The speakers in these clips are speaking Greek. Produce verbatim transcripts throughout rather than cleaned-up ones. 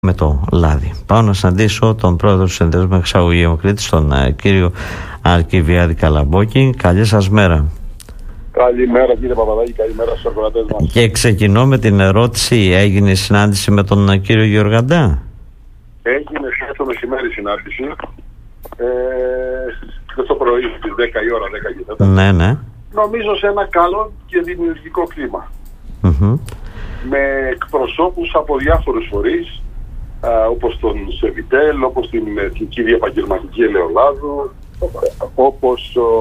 με το λάδι. Πάω να συναντήσω τον πρόεδρο του Συνδέσμου Εξαγωγείων Κρήτης, τον uh, κύριο Αρκιβιάδη Καλαμπόκη. Καλή σας μέρα. Καλημέρα κύριε Παπαδάκη, καλημέρα στους ακροατές μας. Και ξεκινώ με την ερώτηση, έγινε συνάντηση με τον uh, κύριο Γεωργαντά? Έγινε στο μεσημέρι συνάντηση, ε, και το πρωί στις δέκα η ώρα, δέκα και τέταρτα. Ναι, ναι. Νομίζω σε ένα καλό και δημιουργικό κλίμα. Mm-hmm. Με εκπροσώπους από διάφορους φορείς, α, όπως τον ΣΕΒΙΤΕΛ, όπως την Εθνική Διεπαγγελματική Ελαιολάδου, όπως ο,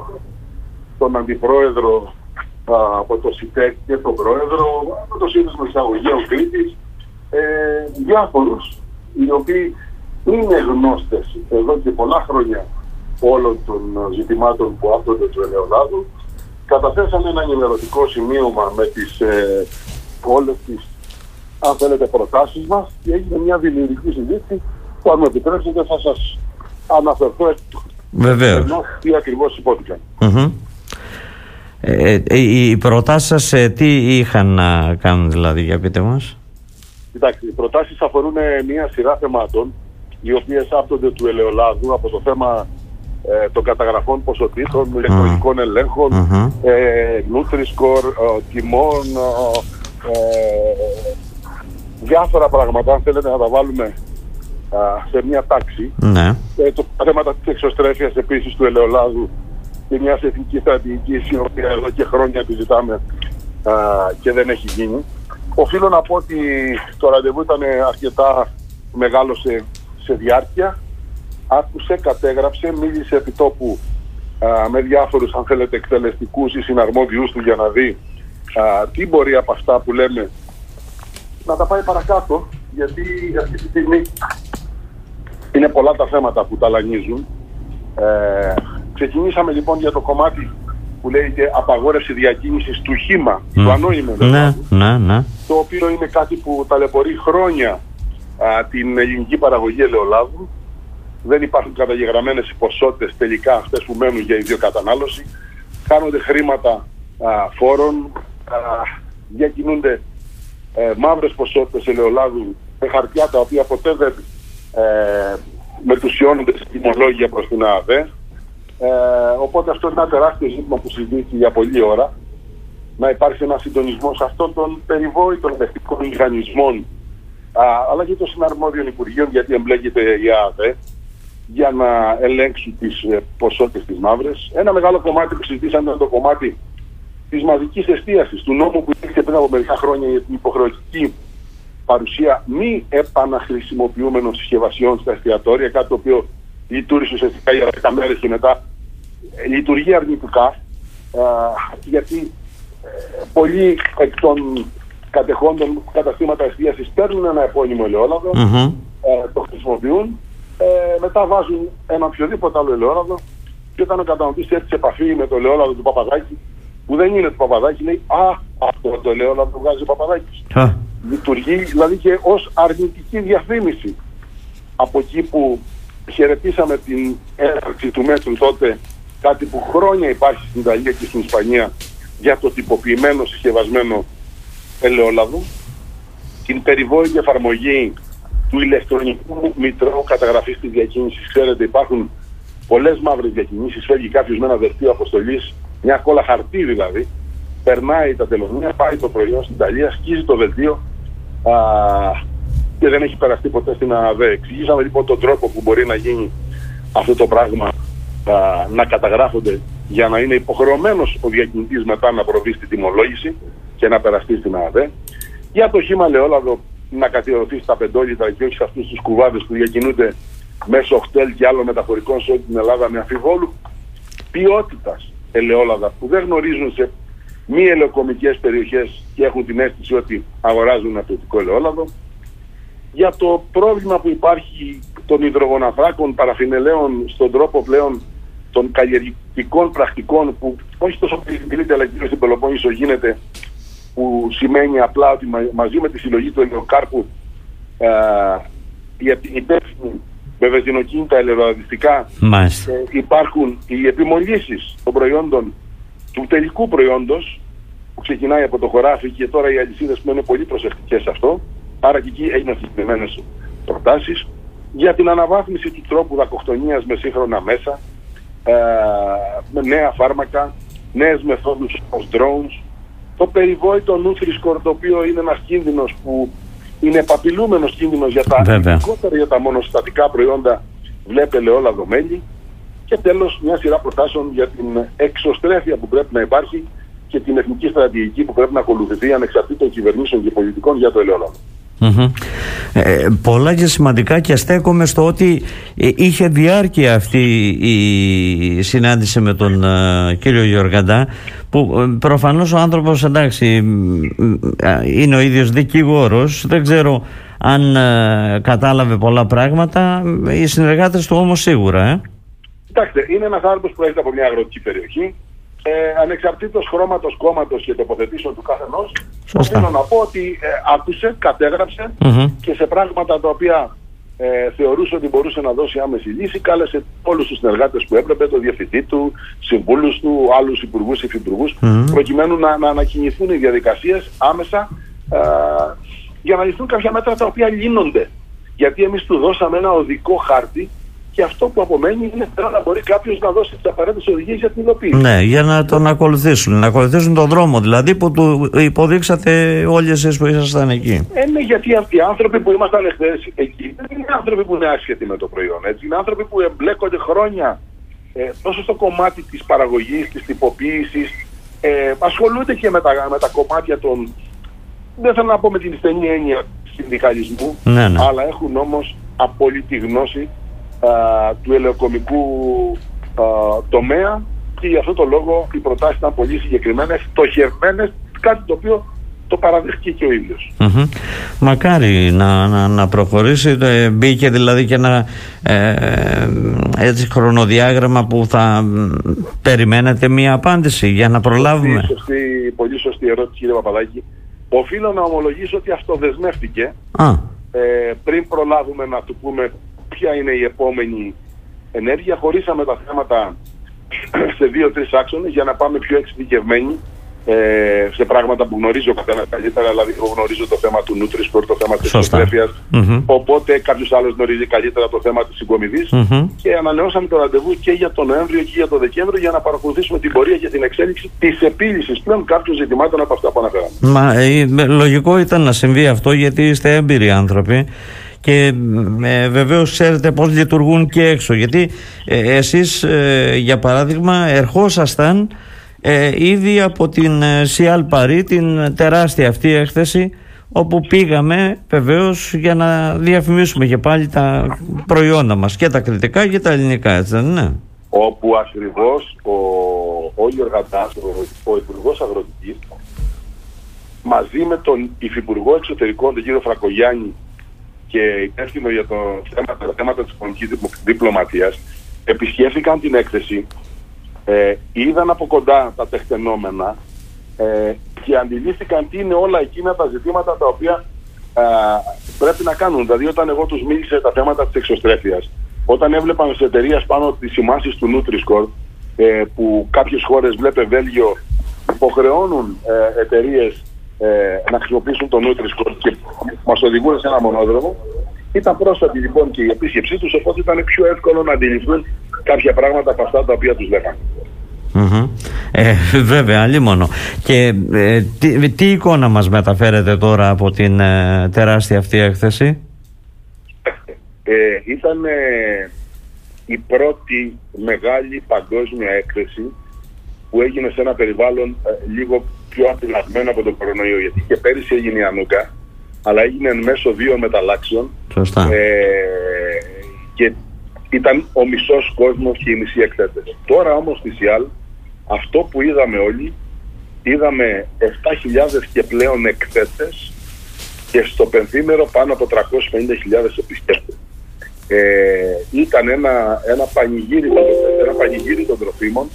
τον Αντιπρόεδρο α, από το ΣΥΤΕΚ και τον Πρόεδρο από το Σύνδεσμο Εξαγωγείων Κρήτης, ε, διάφορους οι οποίοι είναι γνώστες εδώ και πολλά χρόνια όλων των ζητημάτων που άπτονται του ελαιολάδου. Καταθέσαμε ένα ενημερωτικό σημείωμα με τις ε, όλες τις, αν θέλετε, προτάσεις μας και έγινε μια δημιουργική συζήτηση που, αν μου επιτρέψετε, θα σας αναφερθώ βεβαίως τι ακριβώς υπόθηκαν. Mm-hmm. Ε, ε, οι προτάσεις σας ε, τι είχαν να κάνουν, δηλαδή, για πείτε μας? Κοιτάξτε, οι προτάσεις αφορούν μια σειρά θεμάτων οι οποίες άπτονται του ελαιολάδου, από το θέμα ε, των καταγραφών ποσοτήτων, mm. ηλεκτρονικών ελέγχων, mm-hmm. ε, Nutri-Score, ε, τιμών, ε, ε, διάφορα πράγματα, αν θέλετε να τα βάλουμε ε, σε μια τάξη. Mm. Ε, το, τα θέματα της εξωστρέφειας επίσης του ελαιολάδου και μιας εθνικής στρατηγικής, η οποία εδώ και χρόνια επιζητάμε ε, και δεν έχει γίνει. Οφείλω να πω ότι το ραντεβού ήταν αρκετά μεγάλο σε, σε διάρκεια. Άκουσε, κατέγραψε, μίλησε επί τόπου α, με διάφορους, αν θέλετε, εκτελεστικούς ή συναρμόδιους του για να δει α, τι μπορεί από αυτά που λέμε να τα πάει παρακάτω, γιατί αυτή τη στιγμή είναι πολλά τα θέματα που ταλανίζουν. Ε, ξεκινήσαμε λοιπόν για το κομμάτι που λέγεται απαγόρευση διακίνησης του χύμα, mm. του ανόημου, ναι, ναι, ναι. το οποίο είναι κάτι που ταλαιπωρεί χρόνια α, την ελληνική παραγωγή ελαιολάδου. Δεν υπάρχουν καταγεγραμμένες οι ποσότητες τελικά αυτές που μένουν για ιδιοκατανάλωση. Χάνονται χρήματα α, φόρων, α, διακινούνται ε, μαύρες ποσότητες ελαιολάδου με χαρτιά τα οποία ποτέ δεν ε, μετουσιώνονται σε τιμολόγια προς την ΑΔΕ. Ε, οπότε αυτό είναι ένα τεράστιο ζήτημα που συζητήθηκε για πολλή ώρα. Να υπάρξει ένα συντονισμός αυτών των περιβόητων ελεκτικών μηχανισμών, α, αλλά και των συναρμόδιων υπουργείων, γιατί εμπλέκεται η ΑΔΕ, για να ελέγξει τις ε, ποσότητες της μαύρες. Ένα μεγάλο κομμάτι που συζητήσαμε είναι το κομμάτι της μαζικής εστίασης, του νόμου που υπήρχε πριν από μερικά χρόνια για την υποχρεωτική παρουσία μη επαναχρησιμοποιούμενων συσκευασιών στα εστιατόρια, κάτι το οποίο λειτουργήσε ουσιαστικά για δέκα μέρες και μετά ε, λειτουργεί αρνητικά, ε, γιατί ε, πολλοί εκ των κατεχόντων καταστήματα εστίασης παίρνουν ένα επώνυμο ελαιόλαδο, mm-hmm. ε, το χρησιμοποιούν, ε, μετά βάζουν ένα οποιοδήποτε άλλο ελαιόλαδο και όταν ο καταναλωτής έρθει σε επαφή με το ελαιόλαδο του Παπαδάκη, που δεν είναι του Παπαδάκη, λέει «Α, αυτό το ελαιόλαδο βγάζει ο Παπαδάκης». Ah. Λειτουργεί δηλαδή και ως αρνητική διαφήμιση. Από εκεί που χαιρετήσαμε την έναρξη του μέτρου τότε, κάτι που χρόνια υπάρχει στην Ιταλία και στην Ισπανία, για το τυποποιημένο συσκευασμένο ελαιόλαδο, την περιβόητη εφαρμογή του ηλεκτρονικού μητρώου καταγραφής της διακίνησης. Ξέρετε, υπάρχουν πολλές μαύρες διακινήσεις. Φεύγει κάποιος με ένα δελτίο αποστολής, μια κόλλα χαρτί δηλαδή, περνάει τα τελωνία, πάει το προϊόν στην Ιταλία, σκίζει το δελτίο α, και δεν έχει περαστεί ποτέ στην ΑΔΕ. Εξηγήσαμε λοιπόν τον τρόπο που μπορεί να γίνει αυτό το πράγμα, α, να καταγράφονται, για να είναι υποχρεωμένος ο διακινητής μετά να προβεί στη τιμολόγηση και να περαστεί στην ΑΔΕ. Για το χύμα ελαιόλαδο να καθιερωθεί στα πεντόλιτρα και όχι σε αυτούς τους κουβάδες που διακινούνται μέσω οχτέλ και άλλων μεταφορικών σε όλη την Ελλάδα με αμφιβόλου ποιότητας ελαιόλαδα που δεν γνωρίζουν σε μη ελαιοκομικές περιοχές και έχουν την αίσθηση ότι αγοράζουν ένα ποιοτικό ελαιόλαδο. Για το πρόβλημα που υπάρχει των υδρογοναθράκων παραφινελαίων στον τρόπο πλέον των καλλιεργητικών πρακτικών, που όχι τόσο πολύ αλλά και στην Πελοπόννησο γίνεται, που σημαίνει απλά ότι μα, μαζί με τη συλλογή του ελαιοκάρπου ε, για την υπεύθυνη με βενζινοκίνητα ελαιολαδιστικά ε, υπάρχουν οι επιμολύσεις των προϊόντων, του τελικού προϊόντος που ξεκινάει από το χωράφι, και τώρα οι αλυσίδες που είναι πολύ προσεκτικές σε αυτό, Άρα και εκεί έγιναν συγκεκριμένες προτάσεις για την αναβάθμιση του τρόπου δακοκτονίας με σύγχρονα μέσα, ε, με νέα φάρμακα, νέες μεθόδους ως drones, το περιβόητο Nutri-Score, το οποίο είναι ένας κίνδυνος που είναι επαπειλούμενος κίνδυνος για τα, ειδικότερα για τα μονοσυστατικά προϊόντα, βλέπε ελαιόλαδο μέλι, και τέλος μια σειρά προτάσεων για την εξωστρέφεια που πρέπει να υπάρχει και την εθνική στρατηγική που πρέπει να ακολουθηθεί ανεξαρτήτων κυβερνήσεων και πολιτικών για το ελαιόλαδο. Mm-hmm. Ε, πολλά και σημαντικά, και στέκομαι στο ότι ε, είχε διάρκεια αυτή η συνάντηση με τον ε, κύριο Γιοργαντά, που ε, προφανώς ο άνθρωπος, εντάξει, ε, είναι ο ίδιος δικηγόρος, δεν ξέρω αν ε, κατάλαβε πολλά πράγματα, οι συνεργάτες του όμως σίγουρα. ε. Κοιτάξτε, είναι ένας άνθρωπος που έρχεται από μια αγροτική περιοχή. Ε, ανεξαρτήτως χρώματος, κόμματος και τοποθετήσεων του καθενός, θέλω να πω ότι ε, άκουσε, κατέγραψε mm-hmm. και σε πράγματα τα οποία ε, θεωρούσε ότι μπορούσε να δώσει άμεση λύση, κάλεσε όλους τους συνεργάτες που έπρεπε, το διευθυντή του, συμβούλους του, άλλους υπουργούς, υφυπουργούς, mm-hmm. προκειμένου να, να ανακοινηθούν οι διαδικασίες άμεσα ε, για να ληφθούν κάποια μέτρα τα οποία λύνονται. Γιατί εμείς του δώσαμε ένα οδικό χάρτη. Και αυτό που απομένει είναι να μπορεί κάποιος να δώσει τις απαραίτητες οδηγίες για την υλοποίηση. Ναι, για να τον ακολουθήσουν, να ακολουθήσουν τον δρόμο δηλαδή που του υποδείξατε όλοι εσείς που ήσασταν εκεί. Ε, ναι, γιατί αυτοί οι άνθρωποι που ήμασταν εχθές εκεί δεν είναι άνθρωποι που είναι άσχετοι με το προϊόν. Έτσι. Είναι άνθρωποι που εμπλέκονται χρόνια ε, τόσο στο κομμάτι της παραγωγής, της τυποποίησης, ε, ασχολούνται και με τα, με τα κομμάτια των, δεν θέλω να πω με την στενή έννοια συνδικαλισμού, ναι, ναι. αλλά έχουν όμως απόλυτη γνώση Uh, του ελαιοκομικού uh, τομέα, και γι' αυτό το λόγο οι προτάσεις ήταν πολύ συγκεκριμένες, στοχευμένες, κάτι το οποίο το παραδέχτηκε και ο ίδιος. Mm-hmm. Μακάρι να, να, να προχωρήσει. Ε, μπήκε δηλαδή και ένα ε, έτσι χρονοδιάγραμμα που θα περιμένετε μία απάντηση για να προλάβουμε. Πολύ σωστή, πολύ σωστή ερώτηση, κύριε Παπαδάκη. Οφείλω να ομολογήσω ότι αυτοδεσμεύτηκε ah. ε, πριν προλάβουμε να του πούμε ποια είναι η επόμενη ενέργεια. Χωρίσαμε τα θέματα σε δύο-τρεις άξονες για να πάμε πιο εξειδικευμένοι ε, σε πράγματα που γνωρίζω ο καθένας καλύτερα. Δηλαδή, εγώ γνωρίζω το θέμα του Nutri-Score, το θέμα της εξωστρέφειας. Mm-hmm. Οπότε κάποιος άλλος γνωρίζει καλύτερα το θέμα της συγκομιδής. Mm-hmm. Και ανανεώσαμε το ραντεβού και για τον Νοέμβριο και για τον Δεκέμβριο για να παρακολουθήσουμε την πορεία και την εξέλιξη της επίλυσης πλέον κάποιων ζητημάτων από αυτά που αναφέραμε. Μα ε, λογικό ήταν να συμβεί αυτό, γιατί είστε έμπειροι άνθρωποι. Και ε, βεβαίως ξέρετε πώς λειτουργούν και έξω, γιατί ε, εσείς ε, για παράδειγμα ερχόσασταν ε, ήδη από την ε, Σιάλ Παρί, την τεράστια αυτή έκθεση, όπου πήγαμε βεβαίως για να διαφημίσουμε και πάλι τα προϊόντα μας, και τα κριτικά και τα ελληνικά, έτσι δεν είναι? Όπου ακριβώς ο, ο Γιοργαντάς, ο, ο Υπουργός Αγροτικής, μαζί με τον Υφυπουργό Εξωτερικών, τον κύριο Φρακογιάννη, και υπεύθυνο για το θέμα, τα θέματα της οικονομικής διπλωματίας, επισκέφθηκαν την έκθεση, ε, είδαν από κοντά τα τεκτενόμενα ε, και αντιλήφθηκαν τι είναι όλα εκείνα τα ζητήματα τα οποία ε, πρέπει να κάνουν. Δηλαδή, όταν εγώ τους μίλησα τα θέματα της εξωστρέφειας, όταν έβλεπαν σε εταιρείες πάνω τις σημάσεις του Nutri-Score, ε, που κάποιες χώρες, βλέπε Βέλγιο, υποχρεώνουν ε, εταιρείες Ε, να χρησιμοποιήσουν το Nutri-Score και μας οδηγούν σε ένα μονόδρομο. Ήταν πρόσφατη λοιπόν και η επίσκεψή τους, οπότε ήταν πιο εύκολο να αντιληφθούν κάποια πράγματα από αυτά τα οποία τους λέγανε. Mm-hmm. Ε, βέβαια, αλίμονο. Και ε, τι, τι εικόνα μας μεταφέρετε τώρα από την ε, τεράστια αυτή έκθεση? Ε, ήταν ε, η πρώτη μεγάλη παγκόσμια έκθεση που έγινε σε ένα περιβάλλον ε, λίγο πιο απειλαγμένο από τον κορονοϊό, γιατί και πέρυσι έγινε η Ανούκα, αλλά έγινε εν μέσω δύο μεταλλάξεων ε, και ήταν ο μισός κόσμος και οι μισοί εκθέτες. Τώρα όμως στη Σιάλ, αυτό που είδαμε όλοι, είδαμε επτά χιλιάδες και πλέον εκθέτες και στο πενθήμερο πάνω από τριακόσιες πενήντα χιλιάδες επισκέπτες. Ε, ήταν ένα, ένα, πανηγύρι, ένα πανηγύρι των τροφίμων,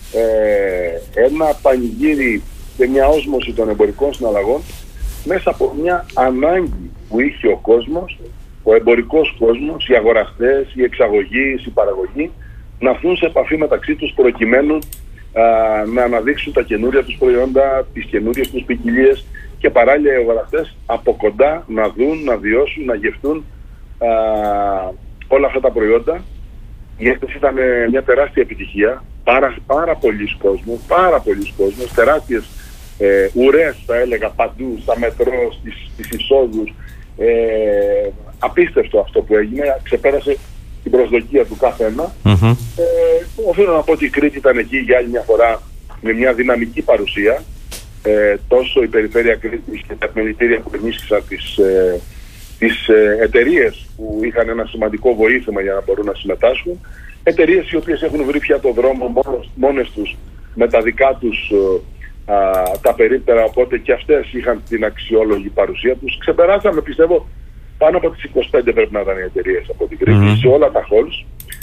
ε, ένα πανηγύρι και μια όσμωση των εμπορικών συναλλαγών μέσα από μια ανάγκη που είχε ο κόσμος, ο εμπορικός κόσμος, οι αγοραστές, οι εξαγωγείς, οι παραγωγοί, να έρθουν σε επαφή μεταξύ τους προκειμένου α, να αναδείξουν τα καινούρια τους προϊόντα, τις καινούριες τους ποικιλίες και παράλληλα οι αγοραστές από κοντά να δουν, να βιώσουν, να γευτούν α, όλα αυτά τα προϊόντα. Η έκθεση ήταν μια τεράστια επιτυχία, πάρα, πάρα πολλοί κόσμος, πάρα πολλοί κόσμος, τεράστιες ε, ουρές θα έλεγα παντού, στα μετρό, στις, στις εισόδους. Ε, απίστευτο αυτό που έγινε, ξεπέρασε την προσδοκία του καθένα. Mm-hmm. Ε, οφείλω να πω ότι η Κρήτη ήταν εκεί για άλλη μια φορά με μια δυναμική παρουσία. Ε, τόσο η Περιφέρεια Κρήτης και τα επιμελητήρια που ενίσχυσαν τις, ε, τις ε, εταιρείες που είχαν ένα σημαντικό βοήθημα για να μπορούν να συμμετάσχουν. Εταιρείες οι οποίες έχουν βρει πια το δρόμο μόνος, μόνες τους με τα δικά τους ε, α, τα περίπτερα, οπότε και αυτές είχαν την αξιόλογη παρουσία τους. Ξεπεράσαμε, πιστεύω, πάνω από τις είκοσι πέντε πρέπει να ήταν οι εταιρείες από την Κρήτη, mm-hmm. σε όλα τα halls.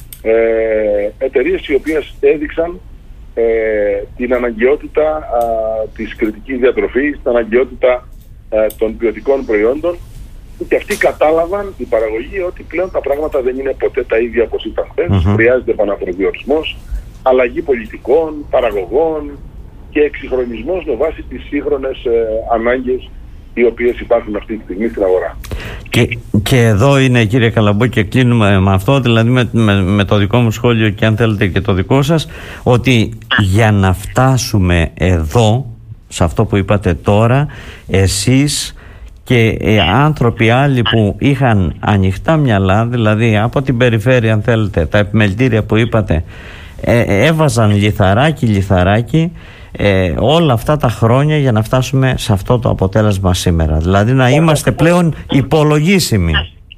Ε, εταιρείες οι οποίες έδειξαν ε, την αναγκαιότητα α, της κριτικής διατροφής, την αναγκαιότητα α, των ποιοτικών προϊόντων, και αυτοί κατάλαβαν, η παραγωγή, ότι πλέον τα πράγματα δεν είναι ποτέ τα ίδια όπως ήταν χθες. Mm-hmm. Χρειάζεται επαναπροσδιορισμός, αλλαγή πολιτικών, παραγωγών και εξυγχρονισμός με βάση τις σύγχρονες ε, ανάγκες οι οποίες υπάρχουν αυτή τη στιγμή στην αγορά. Και, και εδώ είναι, κύριε Καλαμπό, και κλείνουμε με αυτό, δηλαδή με, με, με το δικό μου σχόλιο και αν θέλετε και το δικό σας, ότι για να φτάσουμε εδώ, σε αυτό που είπατε τώρα, εσείς και ε, άνθρωποι άλλοι που είχαν ανοιχτά μυαλά, δηλαδή από την περιφέρεια, αν θέλετε, τα επιμελητήρια που είπατε, ε, έβαζαν λιθαράκι λιθαράκι ε, όλα αυτά τα χρόνια για να φτάσουμε σε αυτό το αποτέλεσμα σήμερα, δηλαδή να είμαστε πλέον υπολογίσιμοι.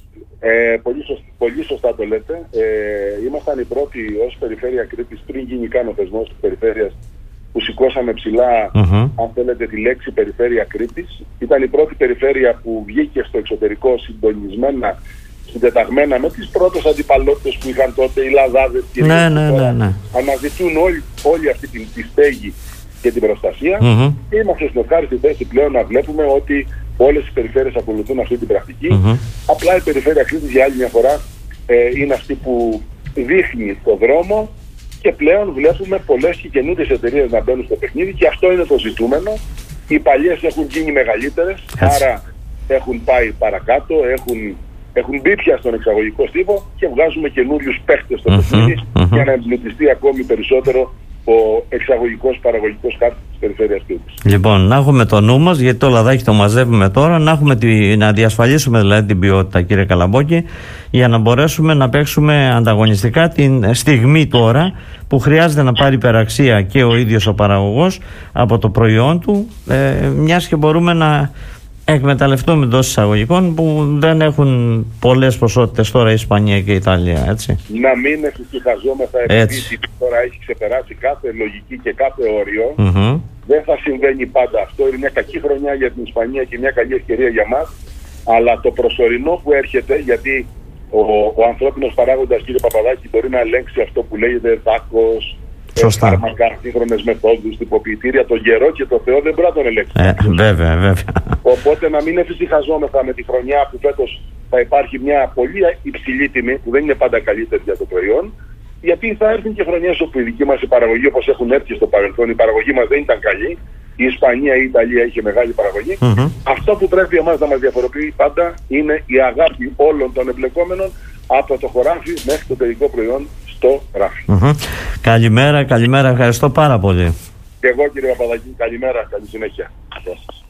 Ε, πολύ, σωστά, πολύ σωστά το λέτε. Ε, ήμασταν οι πρώτοι ως Περιφέρεια Κρήτης, πριν γίνει καν ο θεσμός της περιφέρειας, που σηκώσαμε ψηλά, mm-hmm. αν θέλετε, τη λέξη Περιφέρεια Κρήτης. Ήταν η πρώτη περιφέρεια που βγήκε στο εξωτερικό συντονισμένα, συντεταγμένα με τις πρώτες αντιπαλότητες που είχαν τότε, οι λαδάδες και ναι, ναι, ναι, ναι. αναζητούν όλη, όλη αυτή τη, τη στέγη και την προστασία. Mm-hmm. Και είμαστε στην ευχάριστη θέση πλέον να βλέπουμε ότι όλες οι περιφέρειες ακολουθούν αυτή την πρακτική. Mm-hmm. Απλά η Περιφέρεια Κρήτης για άλλη μια φορά ε, είναι αυτή που δείχνει το δρόμο. Και πλέον βλέπουμε πολλές και καινούργιες εταιρείες να μπαίνουν στο παιχνίδι, και αυτό είναι το ζητούμενο. Οι παλιές έχουν γίνει μεγαλύτερες, άρα έχουν πάει παρακάτω, έχουν, έχουν μπει πια στον εξαγωγικό στίβο και βγάζουμε καινούριους παίχτες στο παιχνίδι mm-hmm, mm-hmm. για να εμπλουτιστεί ακόμη περισσότερο ο εξαγωγικός παραγωγικός χάρτης της Περιφέρειας Κρήτης. Λοιπόν, να έχουμε το νου μας, γιατί το λαδάκι το μαζεύουμε τώρα, να, έχουμε τη, να διασφαλίσουμε δηλαδή την ποιότητα, κύριε Καλαμπόκη, για να μπορέσουμε να παίξουμε ανταγωνιστικά την στιγμή τώρα που χρειάζεται να πάρει υπεραξία και ο ίδιος ο παραγωγός από το προϊόν του, ε, μιας και μπορούμε να εκμεταλλευτούμε εντός εισαγωγικών που δεν έχουν πολλές ποσότητες τώρα η Ισπανία και η Ιταλία, έτσι. Να μην εφησυχαζόμεθα επειδή τώρα έχει ξεπεράσει κάθε λογική και κάθε όριο. Mm-hmm. Δεν θα συμβαίνει πάντα αυτό. Είναι μια κακή χρονιά για την Ισπανία και μια καλή ευκαιρία για μας. Αλλά το προσωρινό που έρχεται, γιατί ο, ο ανθρώπινος παράγοντας, κύριε Παπαδάκη, μπορεί να ελέγξει αυτό που λέγεται δάκος, φάρμακα, σύγχρονες μεθόδους, τυποποιητήρια, τον καιρό και το Θεό δεν μπορεί να τον ελέγξει. Ε, βέβαια, βέβαια. Οπότε να μην εφησυχαζόμεθα με τη χρονιά που φέτος θα υπάρχει μια πολύ υψηλή τιμή, που δεν είναι πάντα καλύτερη για το προϊόν, γιατί θα έρθουν και χρονιές όπου η δική μας η παραγωγή, όπως έχουν έρθει στο παρελθόν, η παραγωγή μας δεν ήταν καλή. Η Ισπανία ή η Ιταλία είχε μεγάλη παραγωγή. Mm-hmm. Αυτό που πρέπει εμάς να μας διαφοροποιεί πάντα είναι η αγάπη όλων των εμπλεκόμενων από το χωράφι μέχρι το τελικό προϊόν στο ράφι. Mm-hmm. Καλημέρα, καλημέρα. Ευχαριστώ πάρα πολύ. Και εγώ, κύριε Παπαδάκη, καλημέρα, καλή συνέχεια.